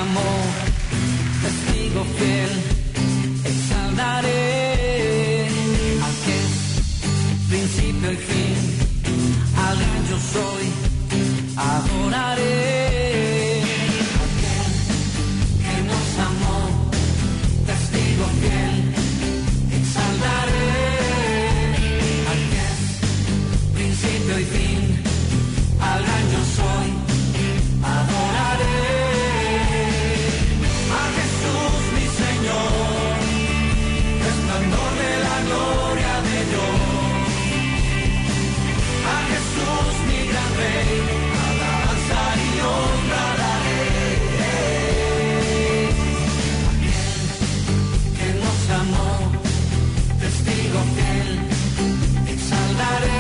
amó, testigo fiel, exaltaré al que es principio y fin, al gran yo soy, adoraré. Aquel que nos amó, testigo fiel, exaltaré al que es principio y fin, al gran yo soy, adoraré. A Jesús mi Señor, resplandor de la gloria de Dios. A Jesús mi gran Rey, alabanza y honra daré. Aquel que nos amó, testigo fiel, exaltaré.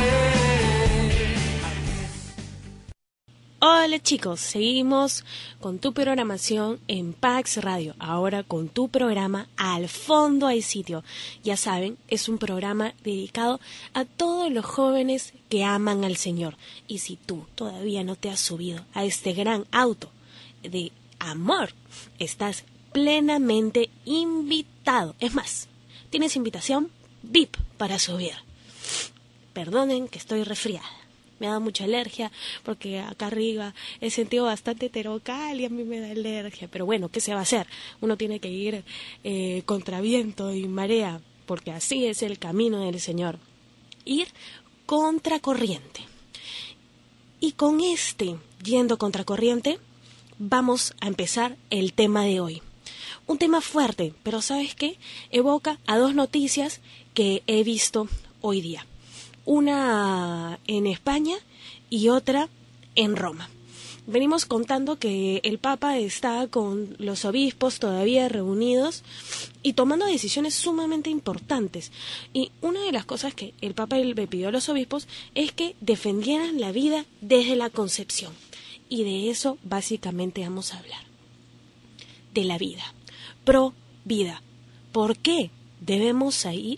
Hola chicos, seguimos con tu programación en Pax Radio, ahora con tu programa Al Fondo hay Sitio. Ya saben, es un programa dedicado a todos los jóvenes que aman al Señor. Y si tú todavía no te has subido a este gran auto de amor, estás plenamente invitado. Es más, tienes invitación VIP para subir. Perdonen que estoy resfriada. Me ha dado mucha alergia porque acá arriba he sentido bastante terocal y a mí me da alergia. Pero bueno, ¿qué se va a hacer? Uno tiene que ir contra viento y marea, porque así es el camino del Señor. Ir contra corriente. Y con yendo contra corriente, vamos a empezar el tema de hoy. Un tema fuerte, pero ¿sabes qué? Evoca a dos noticias que he visto hoy día. Una en España y otra en Roma. Venimos contando que el Papa está con los obispos todavía reunidos y tomando decisiones sumamente importantes. Y una de las cosas que el Papa le pidió a los obispos es que defendieran la vida desde la concepción. Y de eso básicamente vamos a hablar. De la vida. Pro vida. ¿Por qué debemos ir,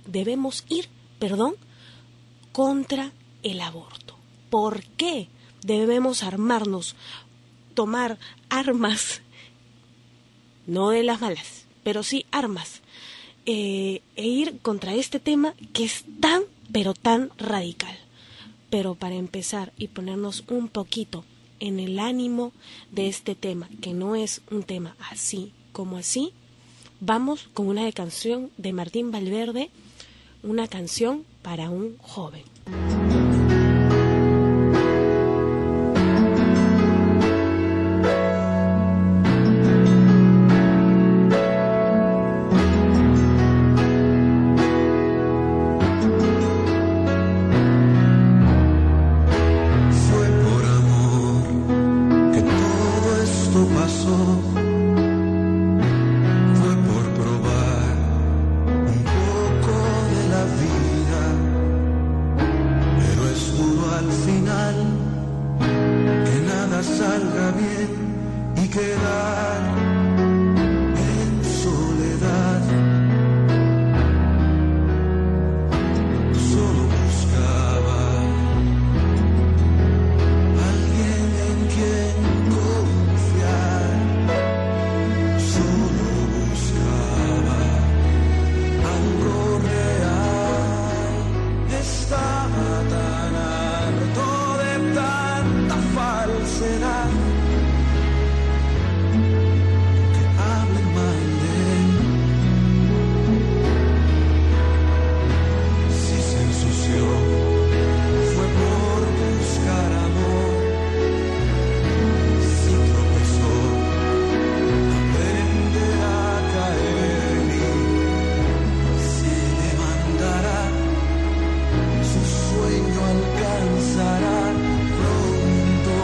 contra el aborto? ¿Por qué debemos armarnos, tomar armas, no de las malas, pero sí armas, e ir contra este tema que es tan, pero tan radical? Pero para empezar y ponernos un poquito en el ánimo de este tema, que no es un tema así como así, vamos con una canción de Martín Valverde, una canción para un joven. Fue por amor que todo esto pasó. Fue por probar un poco de la vida, pero es duro al final que nada salga bien y quedar en soledad. Solo buscaba alguien en quien confiar. Solo buscaba algo real. Estaba tan harto de tanta falsedad. Que hablen mal de él. Si se ensució, fue por buscar amor. Si tropezó, aprenderá a caer. Y si demandará, su sueño alcanzará. Pronto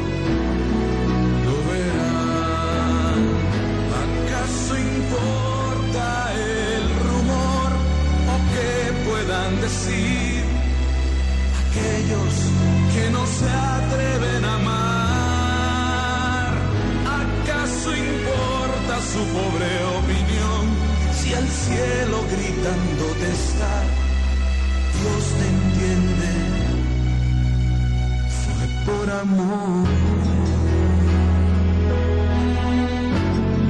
lo verán. ¿Acaso importa el rumor o qué puedan decir aquellos que no se atreven a amar? ¿Acaso importa su pobre opinión si al cielo gritándote está? Dios te entiende. Fue por amor.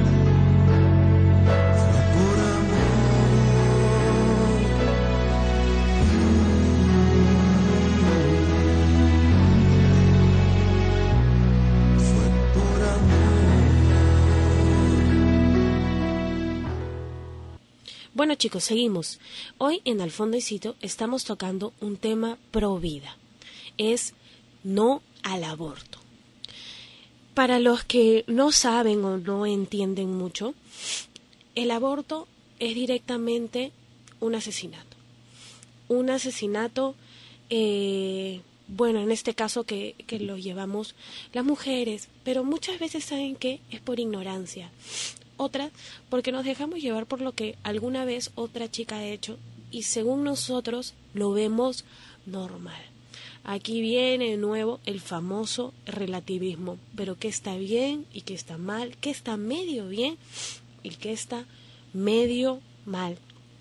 Bueno, chicos, seguimos. Hoy en Al Fondo y Sitio estamos tocando un tema pro vida. Es no al aborto. Para los que no saben o no entienden mucho, el aborto es directamente un asesinato. Un asesinato, bueno, en este caso que lo llevamos las mujeres, pero muchas veces saben que es por ignorancia. Otras, porque nos dejamos llevar por lo que alguna vez otra chica ha hecho y según nosotros lo vemos normal. Aquí viene de nuevo el famoso relativismo, pero qué está bien y qué está mal, qué está medio bien y qué está medio mal.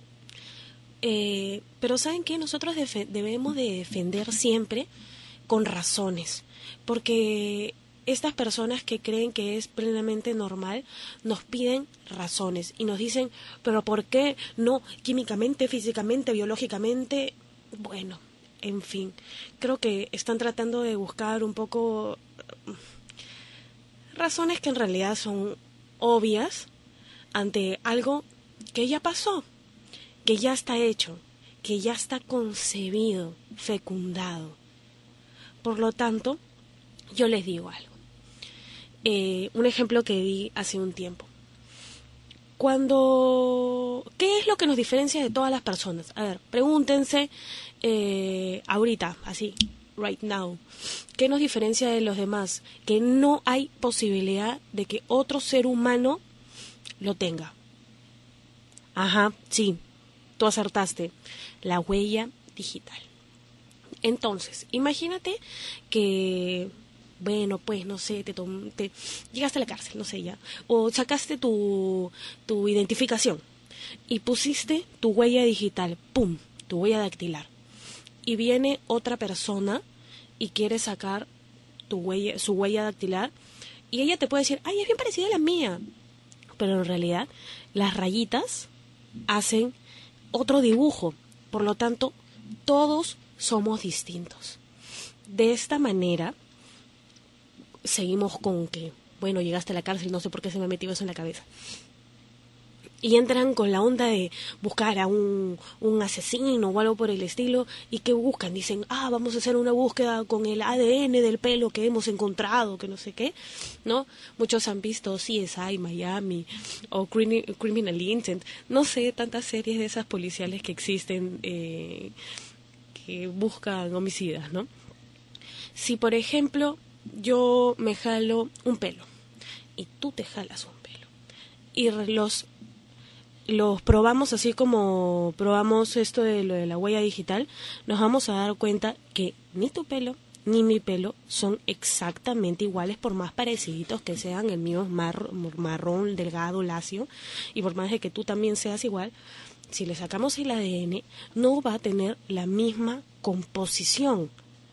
Pero ¿saben qué? Nosotros debemos de defender siempre con razones, porque estas personas que creen que es plenamente normal nos piden razones y nos dicen, pero ¿por qué no químicamente, físicamente, biológicamente? Bueno, en fin, creo que están tratando de buscar un poco razones que en realidad son obvias ante algo que ya pasó, que ya está hecho, que ya está concebido, fecundado. Por lo tanto, yo les digo algo. Un ejemplo que di hace un tiempo. ¿Qué es lo que nos diferencia de todas las personas? A ver, pregúntense ahorita, así, right now. ¿Qué nos diferencia de los demás? Que no hay posibilidad de que otro ser humano lo tenga. Ajá, sí, tú acertaste. La huella digital. Entonces, imagínate que, bueno, pues, no sé, te llegaste a la cárcel, no sé ya, o sacaste tu identificación y pusiste tu huella digital, ¡pum!, tu huella dactilar. Y viene otra persona y quiere sacar su huella dactilar y ella te puede decir, ay, es bien parecida a la mía. Pero en realidad las rayitas hacen otro dibujo, por lo tanto, todos somos distintos. De esta manera, seguimos con que, bueno, llegaste a la cárcel, no sé por qué se me metió eso en la cabeza. Y entran con la onda de buscar a un asesino o algo por el estilo. ¿Y qué buscan? Dicen, vamos a hacer una búsqueda con el ADN del pelo que hemos encontrado, que no sé qué, ¿no? Muchos han visto CSI Miami o Criminal Intent, no sé, tantas series de esas policiales que existen que buscan homicidas, ¿no? Si, por ejemplo, yo me jalo un pelo y tú te jalas un pelo y los probamos así como probamos esto de lo de la huella digital, nos vamos a dar cuenta que ni tu pelo ni mi pelo son exactamente iguales, por más pareciditos que sean. El mío es marrón, delgado, lacio, y por más de que tú también seas igual, si le sacamos el ADN no va a tener la misma composición.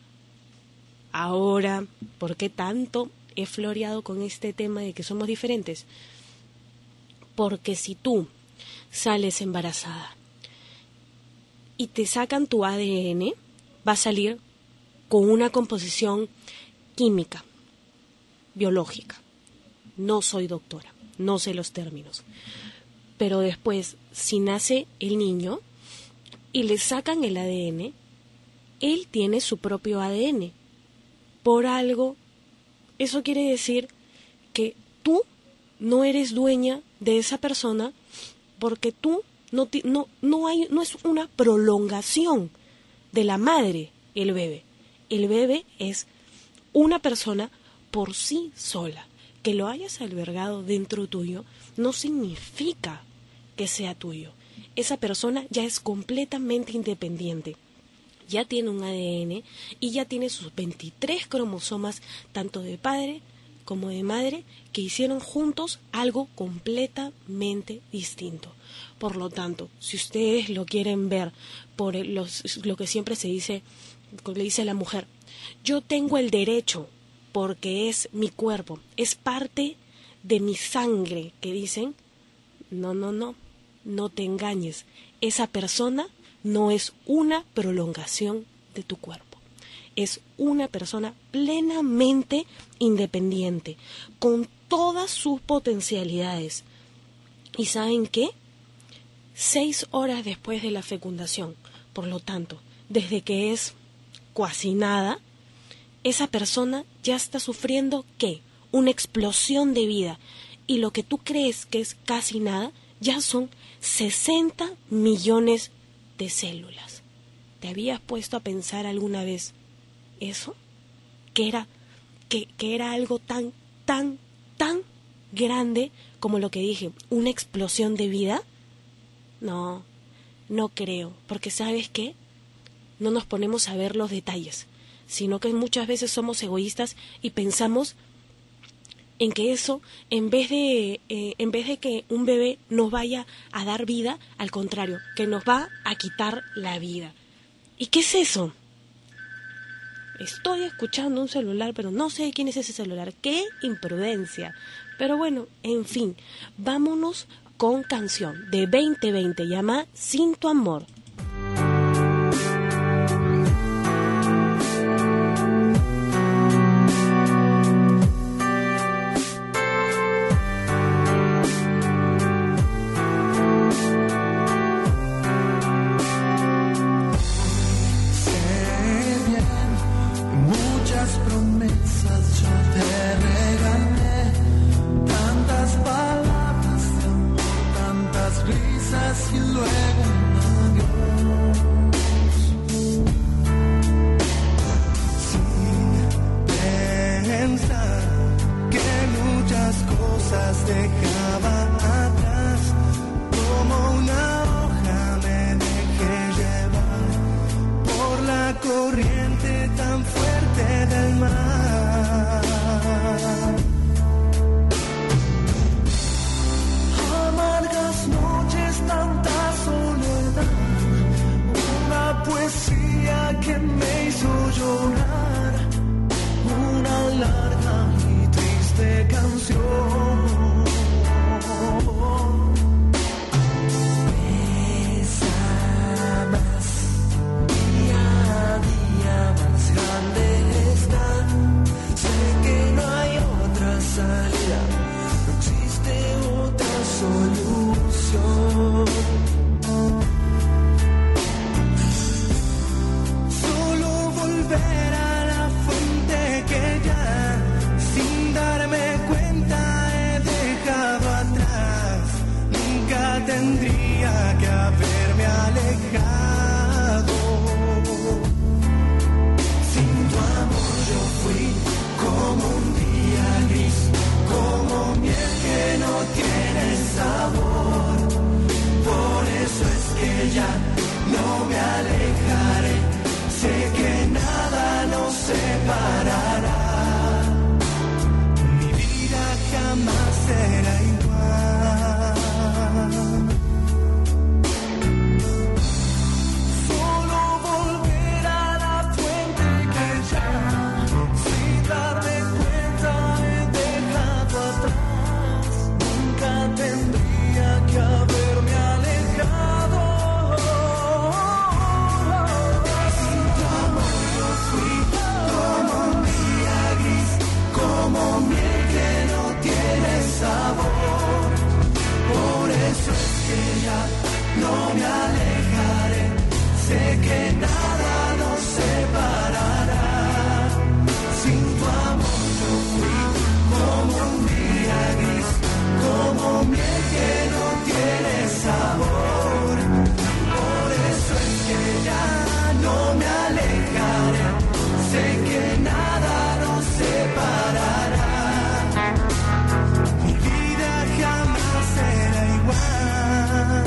Ahora, ¿por qué tanto he floreado con este tema de que somos diferentes? Porque si tú sales embarazada y te sacan tu ADN, va a salir con una composición química, biológica. No soy doctora, no sé los términos. Pero después, si nace el niño y le sacan el ADN, él tiene su propio ADN. Por algo, eso quiere decir que tú no eres dueña de esa persona, porque tú no es una prolongación de la madre el bebé. El bebé es una persona por sí sola. Que lo hayas albergado dentro tuyo no significa que sea tuyo. Esa persona ya es completamente independiente. Ya tiene un ADN y ya tiene sus 23 cromosomas, tanto de padre como de madre, que hicieron juntos algo completamente distinto. Por lo tanto, si ustedes lo quieren ver por lo que siempre se dice, le dice la mujer, yo tengo el derecho porque es mi cuerpo, es parte de mi sangre, que dicen, no te engañes, esa persona no es una prolongación de tu cuerpo. Es una persona plenamente independiente, con todas sus potencialidades. ¿Y saben qué? 6 horas después de la fecundación. Por lo tanto, desde que es cuasi nada, esa persona ya está sufriendo, ¿qué? Una explosión de vida. Y lo que tú crees que es casi nada, ya son 60 millones de células. ¿Te habías puesto a pensar alguna vez eso? Que era algo tan grande como lo que dije, una explosión de vida. No creo, porque ¿sabes qué? No nos ponemos a ver los detalles, sino que muchas veces somos egoístas y pensamos en que eso, en vez de que un bebé nos vaya a dar vida, al contrario, que nos va a quitar la vida. ¿Y qué es eso? Estoy escuchando un celular, pero no sé quién es ese celular. ¡Qué imprudencia! Pero bueno, en fin, vámonos con canción de 2020, llama Sin tu amor. Y luego un adiós, sin pensar que muchas cosas dejaba atrás, como una hoja me dejé llevar por la corriente tan fuerte del mar. Amargas noches, tanta soledad, una poesía que me hizo llorar, una larga y triste canción. Pesa más, día a día más grande está, sé que no hay otra salida, no existe otra solución. Solo volver a la fuente que ya, sin darme cuenta, he dejado atrás. Nunca tendría que haberme alejado. Sin tu amor yo fui como un día gris, como miel que no tiene sabor. Por eso es que ya no me alejaré, sé que nada nos separará, mi vida jamás será igual. Solo volver a la fuente que ya, sin darme cuenta, he dejado atrás. Nunca tendría que haberme alejado. Sin tu amor yo fui como un día gris, como miel que no tiene sabor. Por eso es que ya no me alejaré, sé que nada nos separará. Sin tu amor yo fui como un día gris, como miel que no tiene sabor. Por eso es que ya no me alejaré, sé que nada nos separará, mi vida jamás será igual.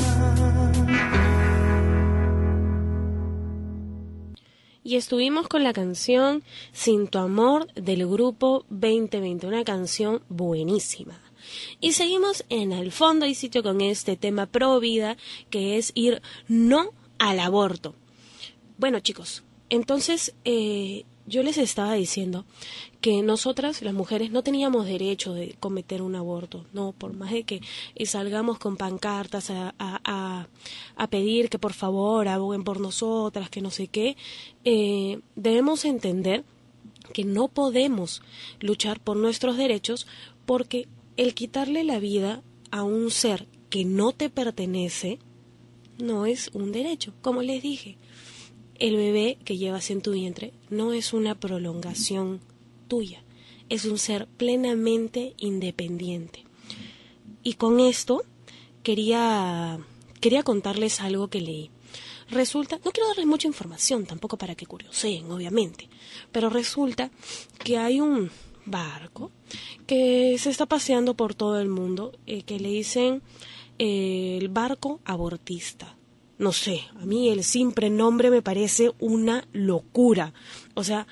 Y estuvimos con la canción Sin tu amor del grupo 2020, una canción buenísima. Y seguimos en El Fondo y Sitio con este tema pro vida, que es ir no al aborto. Bueno, chicos, entonces yo les estaba diciendo que nosotras, las mujeres, no teníamos derecho de cometer un aborto, no, por más de que salgamos con pancartas a pedir que por favor aboguen por nosotras, que no sé qué, debemos entender que no podemos luchar por nuestros derechos, porque el quitarle la vida a un ser que no te pertenece no es un derecho. Como les dije, el bebé que llevas en tu vientre no es una prolongación tuya, es un ser plenamente independiente. Y con esto quería contarles algo que leí. Resulta, no quiero darles mucha información tampoco para que curioseen, obviamente, pero resulta que hay un barco que se está paseando por todo el mundo, que le dicen el barco abortista. No sé, a mí el simple nombre me parece una locura. O sea,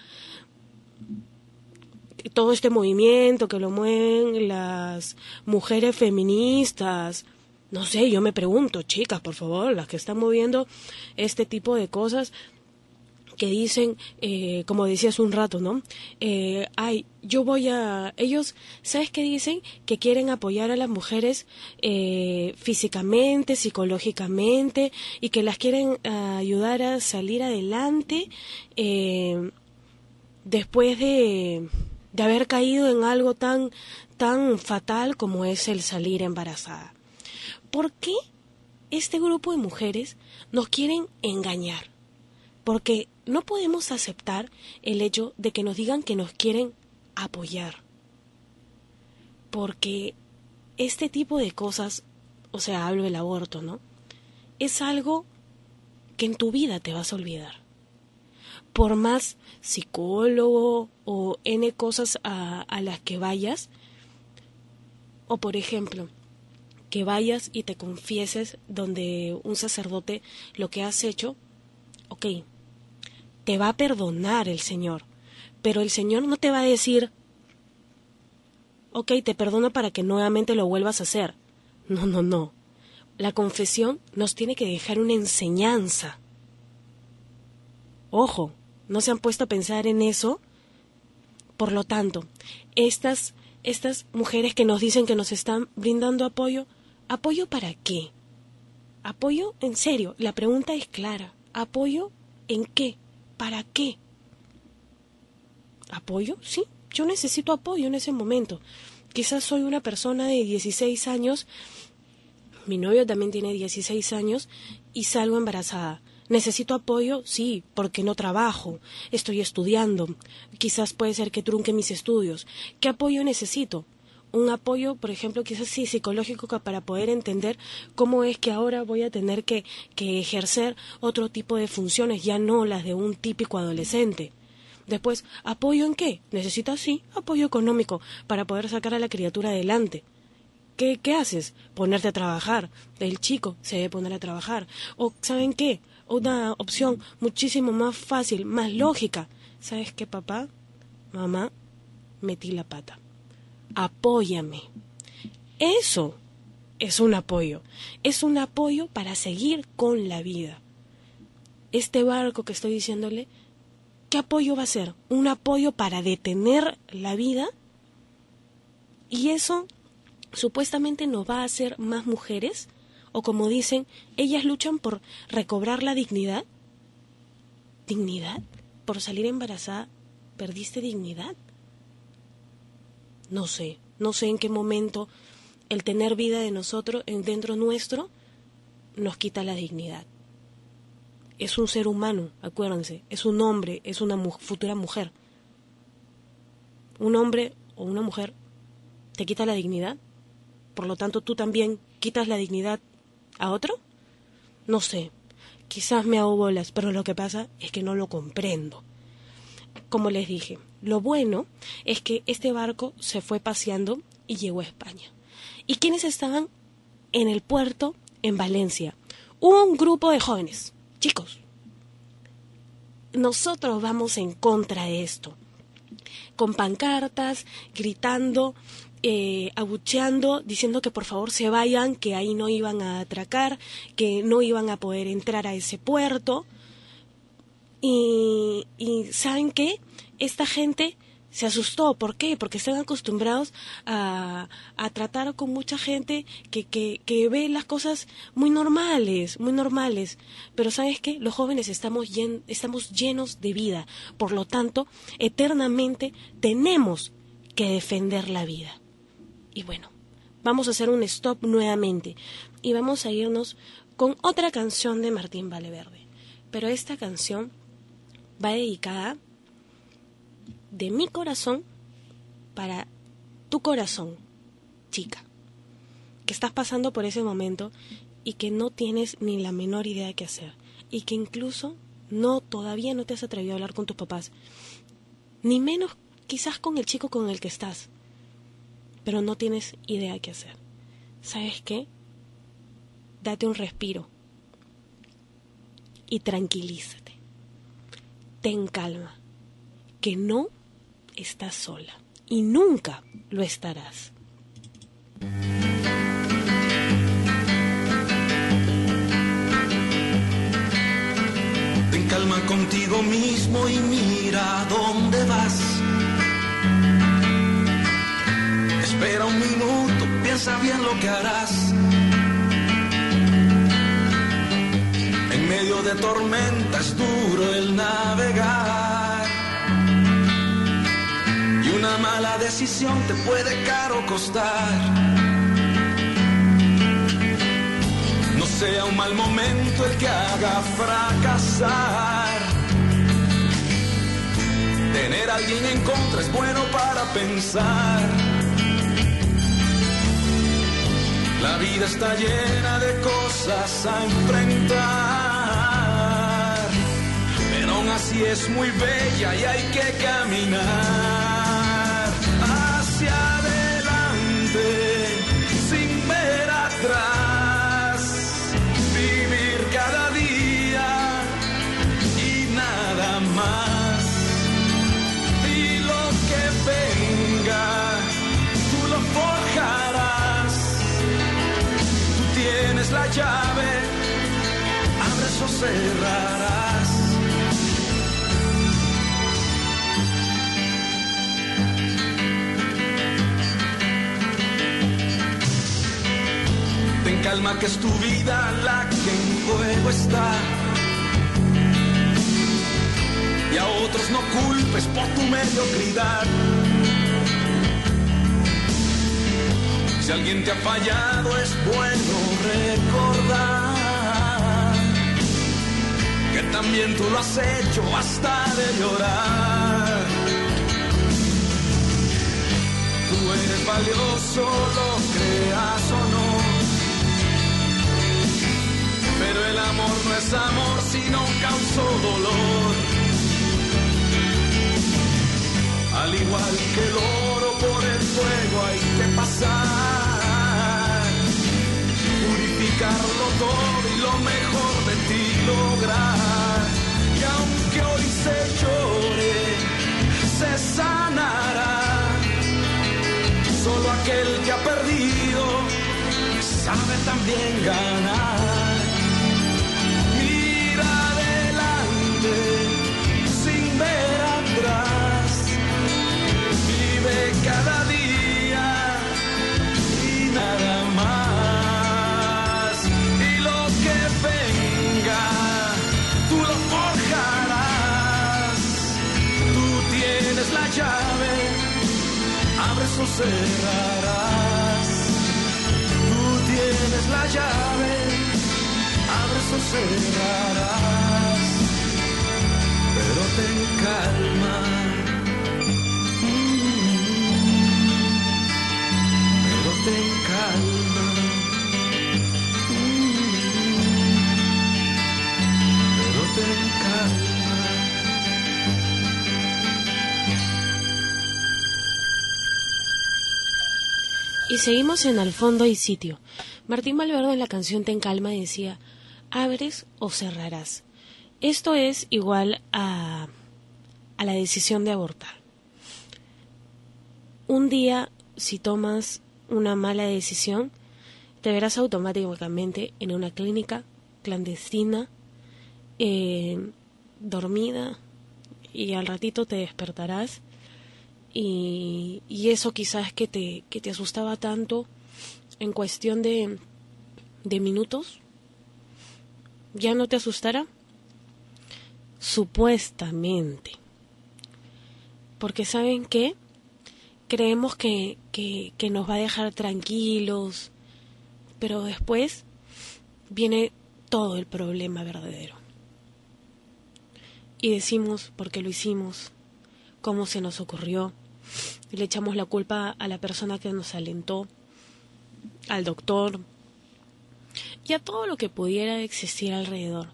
todo este movimiento que lo mueven las mujeres feministas, no sé, yo me pregunto, chicas, por favor, las que están moviendo este tipo de cosas, que dicen, como decía hace un rato, ¿no? Ellos, ¿sabes qué dicen? Que quieren apoyar a las mujeres físicamente, psicológicamente, y que las quieren ayudar a salir adelante después de haber caído en algo tan fatal como es el salir embarazada. ¿Por qué este grupo de mujeres nos quieren engañar? Porque no podemos aceptar el hecho de que nos digan que nos quieren apoyar. Porque este tipo de cosas, o sea, hablo del aborto, ¿no? Es algo que en tu vida te vas a olvidar. Por más psicólogo o N cosas a las que vayas, o por ejemplo, que vayas y te confieses donde un sacerdote lo que has hecho, ok, te va a perdonar el Señor, pero el Señor no te va a decir, ok, te perdono para que nuevamente lo vuelvas a hacer. No. La confesión nos tiene que dejar una enseñanza. Ojo, ¿no se han puesto a pensar en eso? Por lo tanto, estas mujeres que nos dicen que nos están brindando apoyo, ¿apoyo para qué? ¿Apoyo? En serio, la pregunta es clara. ¿Apoyo en qué? ¿Para qué? ¿Apoyo? Sí, yo necesito apoyo en ese momento. Quizás soy una persona de 16 años, mi novio también tiene 16 años y salgo embarazada. ¿Necesito apoyo? Sí, porque no trabajo, estoy estudiando, quizás puede ser que trunque mis estudios. ¿Qué apoyo necesito? Un apoyo, por ejemplo, quizás sí psicológico, para poder entender cómo es que ahora voy a tener que ejercer otro tipo de funciones, ya no las de un típico adolescente. Después, ¿apoyo en qué? Necesitas, sí, apoyo económico para poder sacar a la criatura adelante. ¿Qué haces? Ponerte a trabajar. El chico se debe poner a trabajar. O, ¿saben qué? Una opción muchísimo más fácil, más lógica. ¿Sabes qué, papá? Mamá, metí la pata. Apóyame. Eso es un apoyo. Es un apoyo para seguir con la vida. Este barco que estoy diciéndole, ¿qué apoyo va a ser? ¿Un apoyo para detener la vida? Y eso supuestamente nos va a hacer más mujeres, o como dicen, ellas luchan por recobrar la dignidad. ¿Dignidad? ¿Por salir embarazada perdiste dignidad? No sé en qué momento el tener vida de nosotros dentro nuestro nos quita la dignidad. Es un ser humano, acuérdense, es un hombre, es una futura mujer. Un hombre o una mujer te quita la dignidad, por lo tanto tú también quitas la dignidad a otro. No sé, quizás me hago bolas, pero lo que pasa es que no lo comprendo. Como les dije, lo bueno es que este barco se fue paseando y llegó a España. ¿Y quiénes estaban en el puerto en Valencia? Un grupo de jóvenes. Chicos, nosotros vamos en contra de esto. Con pancartas, gritando, abucheando, diciendo que por favor se vayan, que ahí no iban a atracar, que no iban a poder entrar a ese puerto. Y ¿saben qué? Esta gente se asustó. ¿Por qué? Porque están acostumbrados a tratar con mucha gente que ve las cosas muy normales. Pero ¿sabes qué? Los jóvenes estamos llenos de vida. Por lo tanto, eternamente tenemos que defender la vida. Y bueno, vamos a hacer un stop nuevamente. Y vamos a irnos con otra canción de Martín Valverde. Pero esta canción va dedicada de mi corazón para tu corazón, chica, que estás pasando por ese momento y que no tienes ni la menor idea de qué hacer, y que incluso todavía no te has atrevido a hablar con tus papás, ni menos quizás con el chico con el que estás, pero no tienes idea de qué hacer. ¿Sabes qué? Date un respiro y tranquilízate. Ten calma, que no estás sola y nunca lo estarás. Ten calma contigo mismo y mira dónde vas. Espera un minuto, piensa bien lo que harás. En medio de tormentas duro el navegar, y una mala decisión te puede caro costar. No sea un mal momento el que haga fracasar. Tener a alguien en contra es bueno para pensar. La vida está llena de cosas a enfrentar, pero aún así es muy bella y hay que caminar hacia adelante sin ver atrás, vivir cada día y nada más. Y lo que venga, tú lo forjarás. Tienes la llave, abres o cerrarás. Ten calma que es tu vida la que en juego está, y a otros no culpes por tu mediocridad. Si alguien te ha fallado es bueno recordar que también tú lo has hecho hasta de llorar. Tú eres valioso, lo creas o no, pero el amor no es amor si no causó dolor. Al igual que el oro por el fuego hay que pasar, purificarlo todo y lo mejor de ti lograr. Y aunque hoy se llore, se sanará. Solo aquel que ha perdido sabe también ganar. Mira adelante sin ver atrás. Cada día y nada más. Y lo que venga, tú lo forjarás. Tú tienes la llave, abres o cerrarás. Tú tienes la llave, abres o cerrarás. Pero ten calma. Ten calma, pero ten calma. Y seguimos en Al fondo y sitio. Martín Valverde en la canción Ten calma decía, abres o cerrarás. Esto es igual a la decisión de abortar. Un día, si tomas una mala decisión, te verás automáticamente en una clínica clandestina, dormida, y al ratito te despertarás y eso quizás que te asustaba tanto en cuestión de minutos ya no te asustará, supuestamente, porque ¿saben qué? Creemos que nos va a dejar tranquilos, pero después viene todo el problema verdadero. Y decimos por qué lo hicimos, cómo se nos ocurrió, y le echamos la culpa a la persona que nos alentó, al doctor, y a todo lo que pudiera existir alrededor.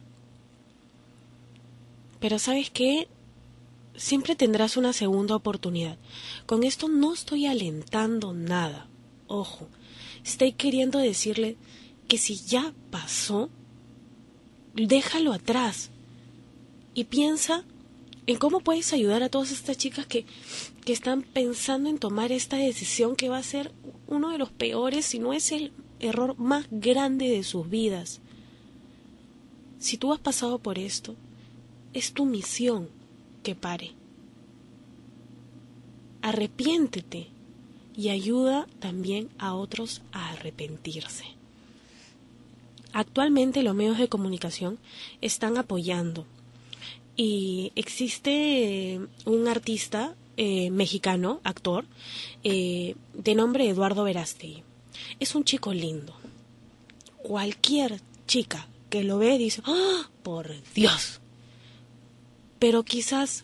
Pero ¿sabes qué? Siempre tendrás una segunda oportunidad. Con esto no estoy alentando nada. Ojo, estoy queriendo decirle que si ya pasó, déjalo atrás. Y piensa en cómo puedes ayudar a todas estas chicas que están pensando en tomar esta decisión que va a ser uno de los peores, si no es el error más grande de sus vidas. Si tú has pasado por esto, es tu misión que pare. Arrepiéntete y ayuda también a otros a arrepentirse. Actualmente los medios de comunicación están apoyando y existe un artista mexicano, actor, de nombre Eduardo Verástegui. Es un chico lindo. Cualquier chica que lo ve dice, ¡oh, por Dios! Pero quizás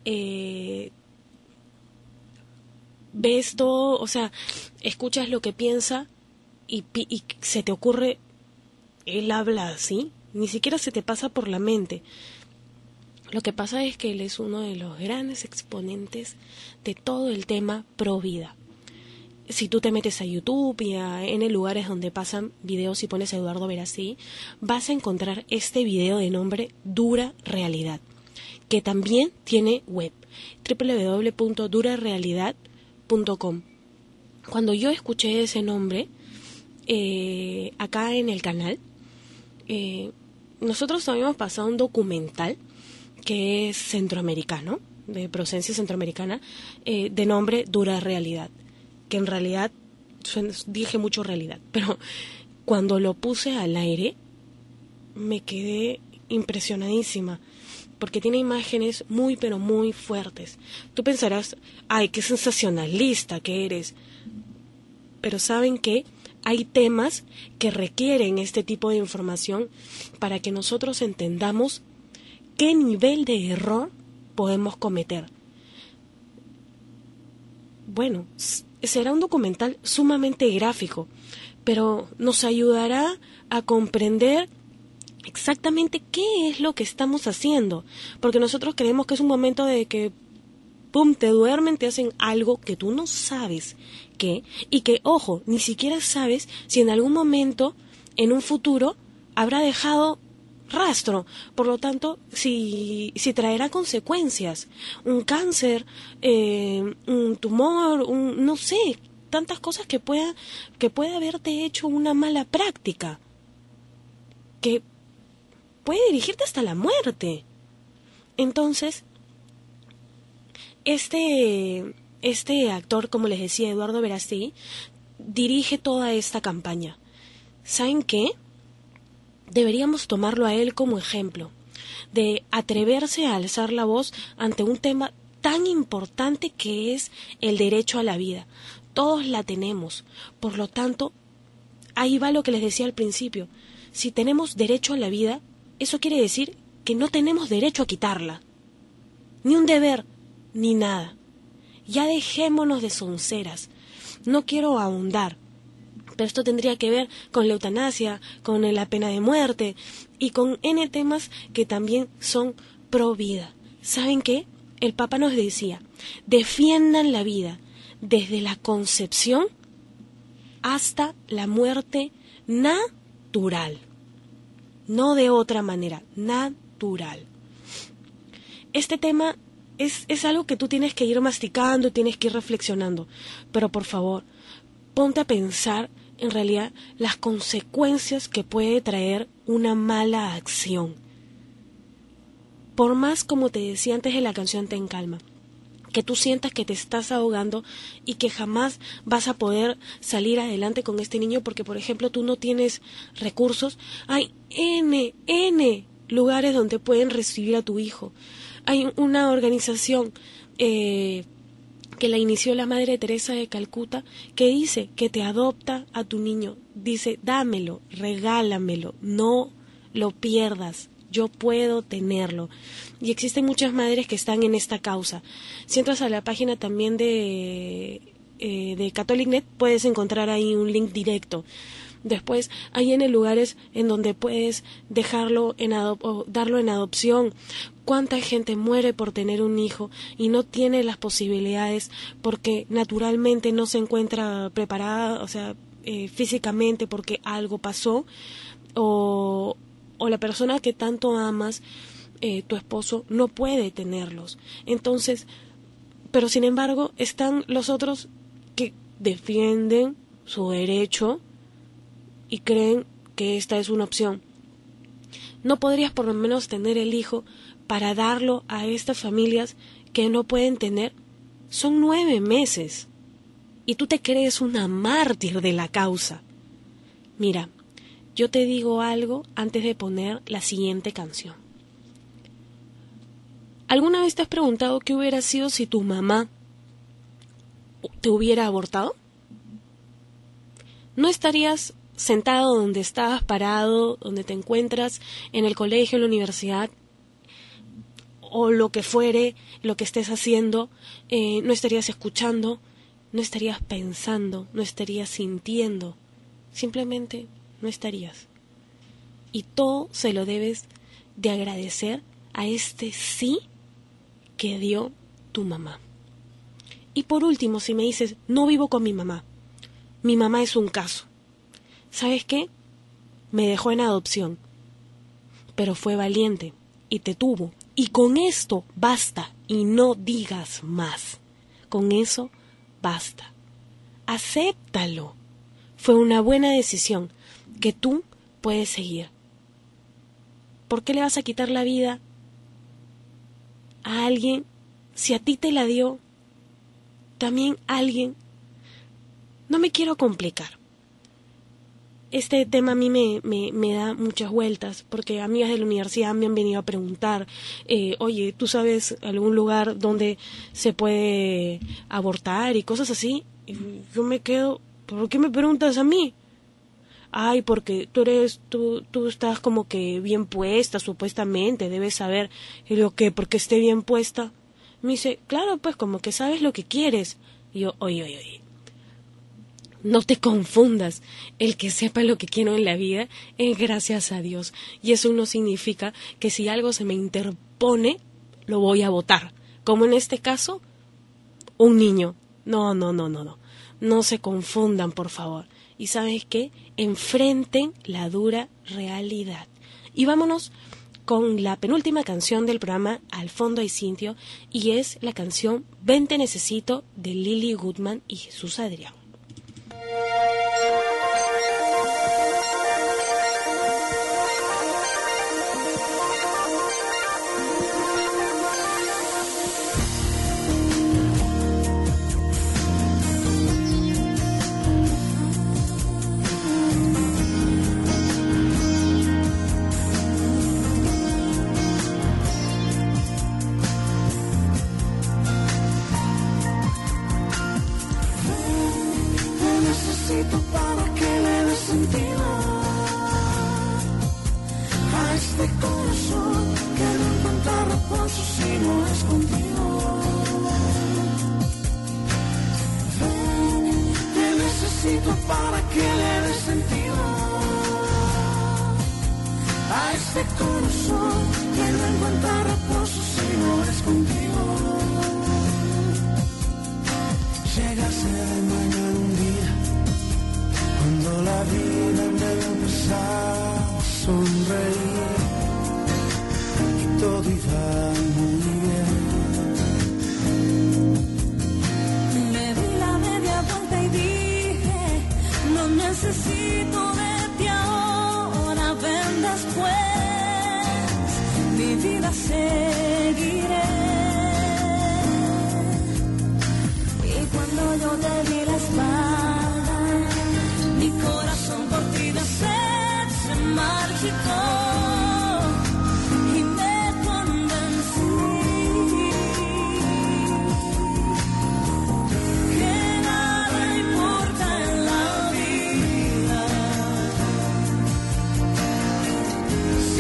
ves todo, o sea, escuchas lo que piensa y se te ocurre, él habla así, ni siquiera se te pasa por la mente. Lo que pasa es que él es uno de los grandes exponentes de todo el tema pro vida. Si tú te metes a YouTube y a N lugares donde pasan videos y pones a Eduardo Verástegui, vas a encontrar este video de nombre Dura Realidad, que también tiene web, www.durarealidad.com. Cuando yo escuché ese nombre, acá en el canal, nosotros habíamos pasado un documental que es centroamericano, de procedencia centroamericana, de nombre Dura Realidad, que en realidad, dije mucho realidad, pero cuando lo puse al aire, me quedé impresionadísima, porque tiene imágenes muy, pero muy fuertes. Tú pensarás, ¡ay, qué sensacionalista que eres! Pero ¿saben qué? Hay temas que requieren este tipo de información para que nosotros entendamos qué nivel de error podemos cometer. Bueno, será un documental sumamente gráfico, pero nos ayudará a comprender exactamente qué es lo que estamos haciendo, porque nosotros creemos que es un momento de que pum, te duermen, te hacen algo que tú no sabes qué, y que, ojo, ni siquiera sabes si en algún momento, en un futuro, habrá dejado rastro, por lo tanto, si traerá consecuencias, un cáncer, un tumor, no sé, tantas cosas que pueda haberte hecho una mala práctica, que puede dirigirte hasta la muerte. Entonces, este actor, como les decía, Eduardo Verástegui, dirige toda esta campaña. ¿Saben qué? Deberíamos tomarlo a él como ejemplo, de atreverse a alzar la voz ante un tema tan importante que es el derecho a la vida. Todos la tenemos, por lo tanto, ahí va lo que les decía al principio. Si tenemos derecho a la vida, eso quiere decir que no tenemos derecho a quitarla, ni un deber, ni nada. Ya dejémonos de sonceras. No quiero ahondar, pero esto tendría que ver con la eutanasia, con la pena de muerte y con N temas que también son pro vida. ¿Saben qué? El Papa nos decía, defiendan la vida desde la concepción hasta la muerte natural. No de otra manera, natural. Este tema es algo que tú tienes que ir masticando, tienes que ir reflexionando, pero por favor, ponte a pensar en realidad las consecuencias que puede traer una mala acción. Por más, como te decía antes de la canción Ten Calma, que tú sientas que te estás ahogando y que jamás vas a poder salir adelante con este niño porque, por ejemplo, tú no tienes recursos, hay N lugares donde pueden recibir a tu hijo. Hay una organización que la inició la Madre Teresa de Calcuta, que dice que te adopta a tu niño. Dice, dámelo, regálamelo, no lo pierdas. Yo puedo tenerlo. Y existen muchas madres que están en esta causa. Si entras a la página también de CatholicNet, puedes encontrar ahí un link directo. Después, hay en lugares en donde puedes dejarlo o darlo en adopción. ¿Cuánta gente muere por tener un hijo y no tiene las posibilidades porque naturalmente no se encuentra preparada, o sea, físicamente porque algo pasó, o la persona que tanto amas, tu esposo, no puede tenerlos? Entonces, pero sin embargo, están los otros que defienden su derecho y creen que esta es una opción. ¿No podrías por lo menos tener el hijo para darlo a estas familias que no pueden tener? Son 9 meses. Y tú te crees una mártir de la causa. Mira, yo te digo algo antes de poner la siguiente canción. ¿Alguna vez te has preguntado qué hubiera sido si tu mamá te hubiera abortado? ¿No estarías sentado donde estabas parado, donde te encuentras, en el colegio, en la universidad, o lo que fuere, lo que estés haciendo? No estarías escuchando, no estarías pensando, no estarías sintiendo, simplemente no estarías. Y todo se lo debes de agradecer a este sí que dio tu mamá. Y por último, si me dices, no vivo con mi mamá es un caso. ¿Sabes qué? Me dejó en adopción, pero fue valiente y te tuvo. Y con esto basta, y no digas más. Con eso basta. Acéptalo. Fue una buena decisión que tú puedes seguir. ¿Por qué le vas a quitar la vida a alguien si a ti te la dio también alguien? No me quiero complicar. Este tema a mí me da muchas vueltas, porque amigas de la universidad me han venido a preguntar, oye, ¿tú sabes algún lugar donde se puede abortar y cosas así? Y yo me quedo, ¿por qué me preguntas a mí? Ay, porque tú estás como que bien puesta, supuestamente, debes saber. Y digo, ¿qué? ¿Porque esté bien puesta? Me dice, claro, pues como que sabes lo que quieres. Y yo, oye. No te confundas, el que sepa lo que quiero en la vida es gracias a Dios. Y eso no significa que si algo se me interpone, lo voy a votar. Como en este caso, un niño. No. No se confundan, por favor. ¿Y sabes qué? Enfrenten la dura realidad. Y vámonos con la penúltima canción del programa Al Fondo hay Sitio, y es la canción Ven te necesito de Lily Goodman y Jesús Adrián. Para que le des sentido a este corazón que no encuentra reposo si no es contigo. Ven, te necesito para que le des sentido a este corazón que no encuentra reposo si no es contigo. Llegase de mañana un día cuando la vida me empezaba a sonreír y todo iba muy bien. Me di la media vuelta y dije, no necesito de ti ahora, ven después, mi vida seguiré. Y cuando yo te di la espalda, mi corazón por ti de sed se marchitó y me convencí que nada importa en la vida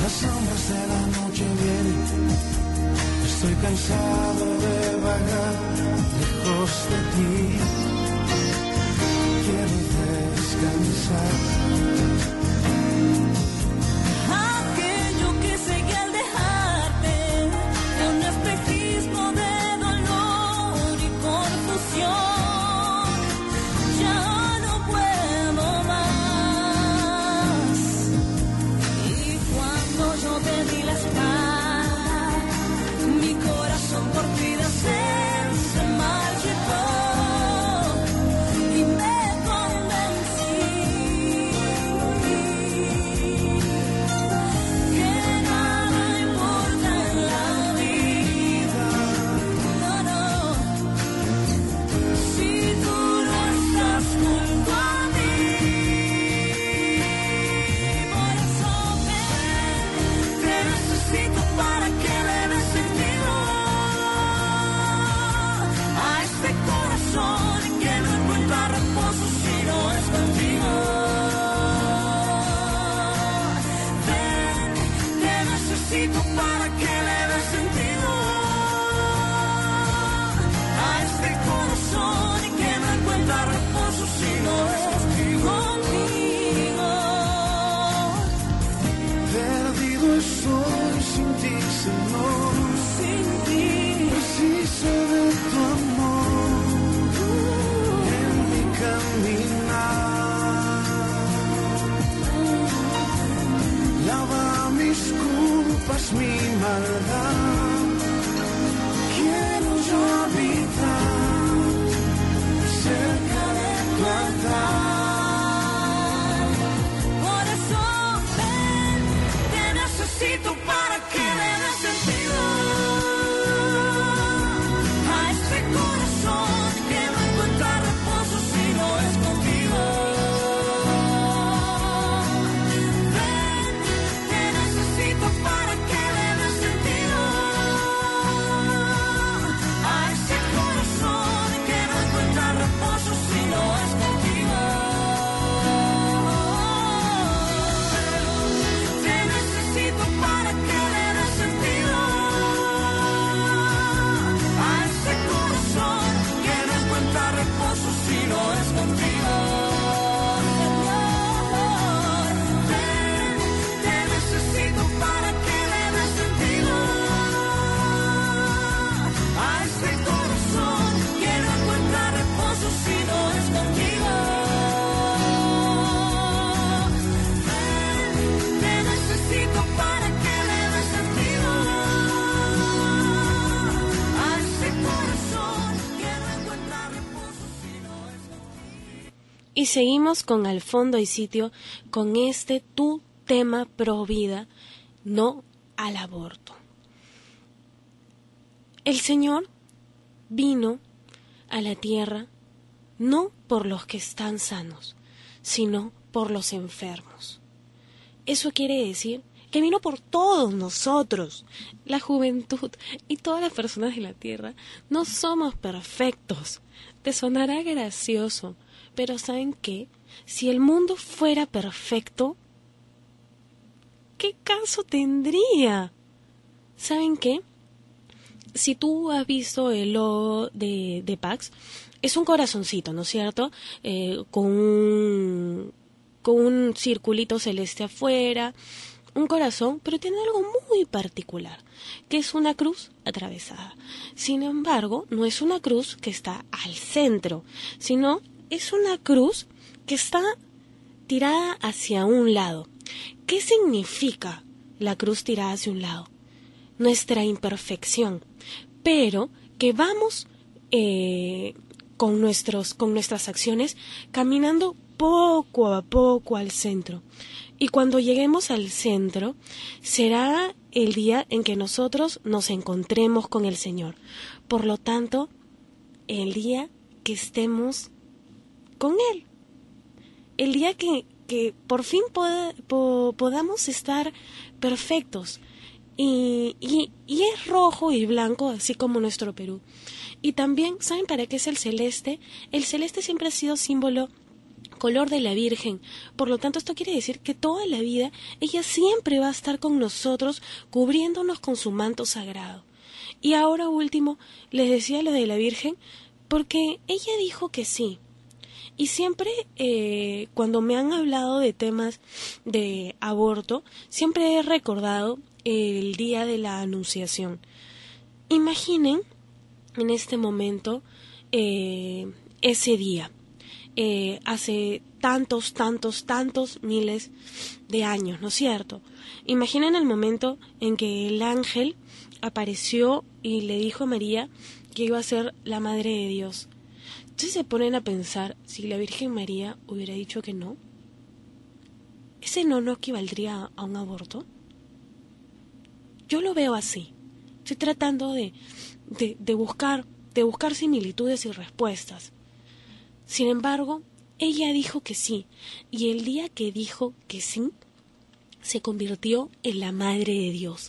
Las sombras de la noche vienen, estoy cansado de vagar lejos de ti. Quiero descansar. Aquello que seguí al dejarte fue un espejismo de dolor y confusión. Ya no puedo más. Y cuando yo te di la espalda, mi corazón por ti de sed se marchitó. Y me convencí que nada importa en la vida. No, no. Si tú no estás junto a mí, por eso ven, te necesito para que le des sentido a este corazón que no encuentra reposo si no es contigo. Ven, te necesito para que le des sentido a este corazón que no encuentra reposo si no es contigo. Perdido estoy sin ti, Señor. Sin ti, Preciso de tu amor en mi caminar. Lava mis culpas, mi maldad. Quiero yo habitar cerca de tu altar. por eso ven, te necesito para que le des sentido a este corazón que no encuentra reposo si no es contigo. Ven, te necesito para que le des sentido a este corazón que no encuentra reposo si no es contigo. Te necesito para que le des sentido a este corazón que no encuentra reposo si no es contigo. Ven, te necesito para que le des sentido a este corazón que no encuentra reposo si no es contigo. Ven, te necesito para que le des sentido a este corazón que no encuentra reposo si no es contigo. Y seguimos con Al Fondo y Sitio, con este tu tema pro vida, no al aborto. El Señor vino a la tierra no por los que están sanos, sino por los enfermos. Eso quiere decir que vino por todos nosotros. La juventud y todas las personas de la tierra no somos perfectos. Te sonará gracioso, pero ¿saben qué? Si el mundo fuera perfecto, ¿qué caso tendría? ¿Saben qué? Si tú has visto el logo de Pax, es un corazoncito, ¿no es cierto? Con un circulito celeste afuera, un corazón, pero tiene algo muy particular, que es una cruz atravesada. Sin embargo, no es una cruz que está al centro, sino es una cruz que está tirada hacia un lado. ¿Qué significa la cruz tirada hacia un lado? Nuestra imperfección, pero que vamos con nuestras acciones caminando poco a poco al centro. Y cuando lleguemos al centro, será el día en que nosotros nos encontremos con el Señor. Por lo tanto, el día que estemos con Él. El día que por fin podamos estar perfectos. Y es rojo y blanco, así como nuestro Perú. Y también, ¿saben para qué es el celeste? El celeste siempre ha sido símbolo color de la Virgen. Por lo tanto, esto quiere decir que toda la vida ella siempre va a estar con nosotros, cubriéndonos con su manto sagrado. Y ahora último, les decía lo de la Virgen, porque ella dijo que sí. Y siempre, cuando me han hablado de temas de aborto, siempre he recordado el día de la Anunciación. Imaginen en este momento ese día, hace tantos miles de años, ¿no es cierto? Imaginen el momento en que el ángel apareció y le dijo a María que iba a ser la Madre de Dios. Entonces se ponen a pensar, si la Virgen María hubiera dicho que no, ¿ese no equivaldría a un aborto? Yo lo veo así. Estoy tratando de buscar similitudes y respuestas. Sin embargo, ella dijo que sí, y el día que dijo que sí, se convirtió en la Madre de Dios.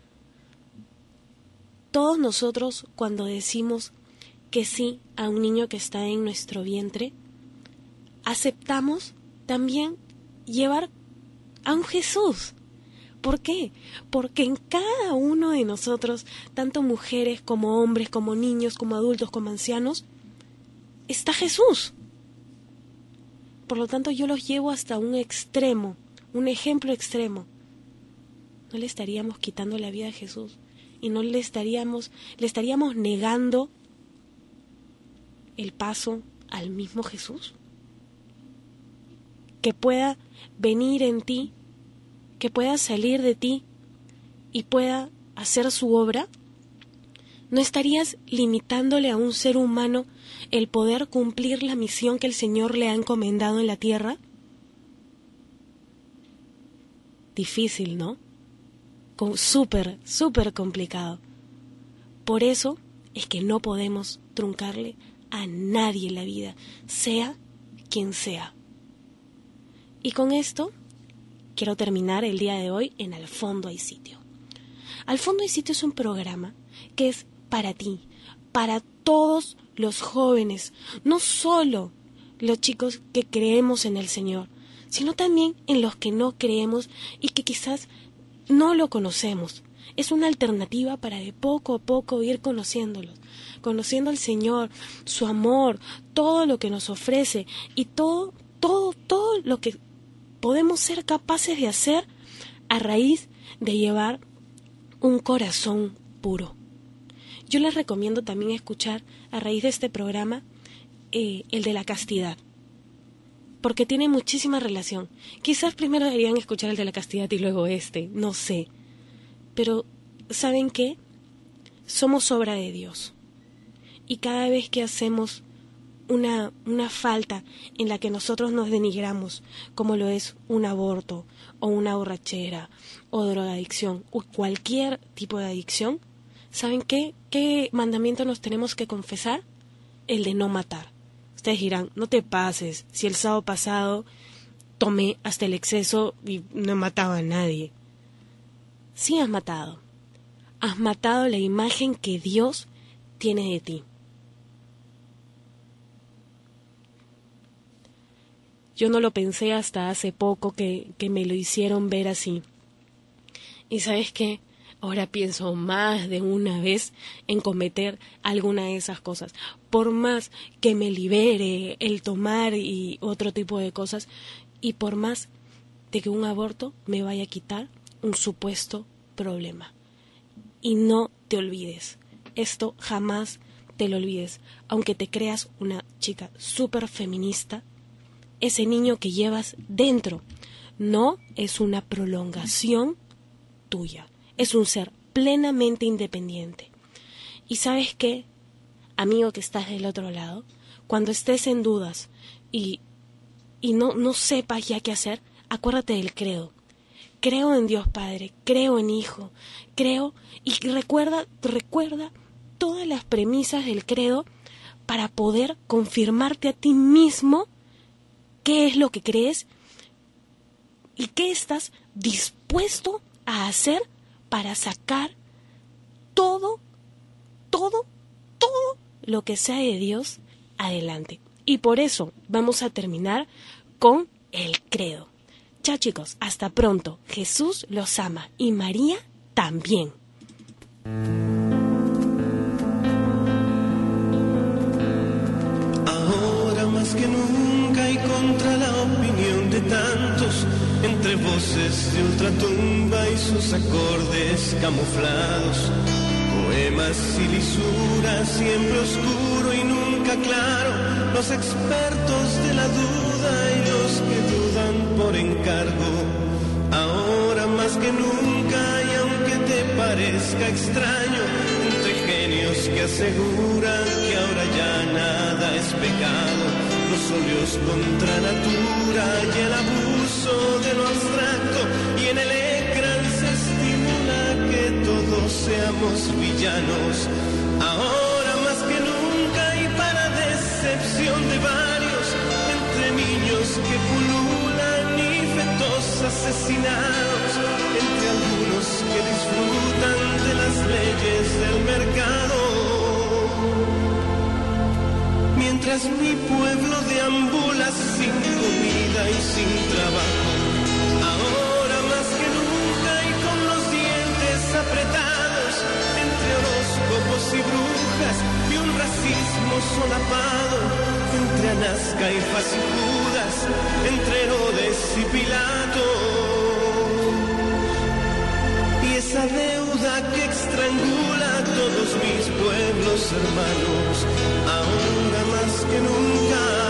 Todos nosotros, cuando decimos que sí a un niño que está en nuestro vientre, aceptamos también llevar a un Jesús. ¿Por qué? Porque en cada uno de nosotros, tanto mujeres como hombres, como niños, como adultos, como ancianos, está Jesús. Por lo tanto, yo los llevo hasta un extremo, un ejemplo extremo. No le estaríamos quitando la vida a Jesús y no le estaríamos negando el paso al mismo Jesús, que pueda venir en ti, que pueda salir de ti y pueda hacer su obra. ¿No estarías limitándole a un ser humano el poder cumplir la misión que el Señor le ha encomendado en la tierra? Difícil, ¿no? Súper complicado. Por eso es que no podemos truncarle a nadie la vida, sea quien sea. Y con esto quiero terminar el día de hoy en Al Fondo Hay Sitio. Al Fondo Hay Sitio es un programa que es para ti, para todos los jóvenes, no solo los chicos que creemos en el Señor, sino también en los que no creemos y que quizás no lo conocemos. Es una alternativa para de poco a poco ir conociendo al Señor, su amor, todo lo que nos ofrece y todo lo que podemos ser capaces de hacer a raíz de llevar un corazón puro. Yo les recomiendo también escuchar a raíz de este programa el de la castidad, porque tiene muchísima relación. Quizás primero deberían escuchar el de la castidad y luego no sé. Pero, ¿saben qué? Somos obra de Dios. Y cada vez que hacemos una falta en la que nosotros nos denigramos, como lo es un aborto, o una borrachera, o drogadicción, o cualquier tipo de adicción, ¿saben qué? ¿Qué mandamiento nos tenemos que confesar? El de no matar. Ustedes dirán, no te pases, si el sábado pasado tomé hasta el exceso y no he matado a nadie. Sí has matado. Has matado la imagen que Dios tiene de ti. Yo no lo pensé hasta hace poco que me lo hicieron ver así. Y ¿sabes qué? Ahora pienso más de una vez en cometer alguna de esas cosas. Por más que me libere el tomar y otro tipo de cosas, y por más de que un aborto me vaya a quitar un supuesto problema. Y no te olvides, esto jamás te lo olvides, aunque te creas una chica súper feminista, ese niño que llevas dentro no es una prolongación tuya, es un ser plenamente independiente. ¿Y sabes qué, amigo que estás del otro lado? Cuando estés en dudas y no sepas ya qué hacer, acuérdate del credo. Creo en Dios Padre, creo en Hijo, creo, y recuerda todas las premisas del credo para poder confirmarte a ti mismo qué es lo que crees y qué estás dispuesto a hacer para sacar todo lo que sea de Dios adelante. Y por eso vamos a terminar con el credo. Chao chicos, hasta pronto. Jesús los ama y María también. Ahora más que nunca y contra la opinión de tantos, entre voces de ultratumba y sus acordes camuflados, poemas y lisuras, siempre oscuro y nunca claro, los expertos de la duda y los que dudan por encargo. Ahora más que nunca, y aunque te parezca extraño, entre genios que aseguran que ahora ya nada es pecado, los óleos contra natura y el abuso de lo abstracto, y en el ecran se estimula que todos seamos villanos. Ahora más que nunca, y para decepción de varios, entre niños que pululan y fetos asesinados, entre algunos que disfrutan de las leyes del mercado. Mientras mi pueblo deambula sin comida y sin trabajo, ahora más que nunca y con los dientes apretados, entre horóscopos y brujas y un racismo solapado, entre Anás, Caifás y Judas, entre Herodes y Pilato. Y esa deuda que estrangula a todos mis pueblos hermanos, ahora más que nunca